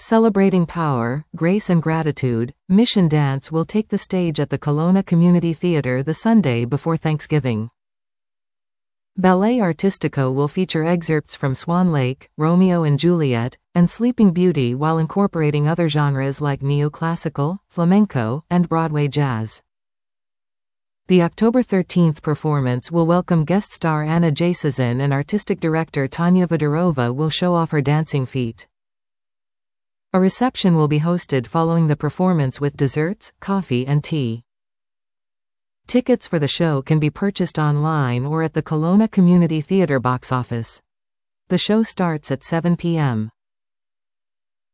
Celebrating power, grace and gratitude, Mission Dance will take the stage at the Kelowna Community Theatre the Sunday before Thanksgiving. Ballet Artistico will feature excerpts from Swan Lake, Romeo and Juliet, and Sleeping Beauty while incorporating other genres like neoclassical, flamenco, and Broadway jazz. The October 13th performance will welcome guest star Anna Jasazin and artistic director Tanya Vodorova will show off her dancing feat. A reception will be hosted following the performance with desserts, coffee and tea. Tickets for the show can be purchased online or at the Kelowna Community Theatre box office. The show starts at 7 p.m.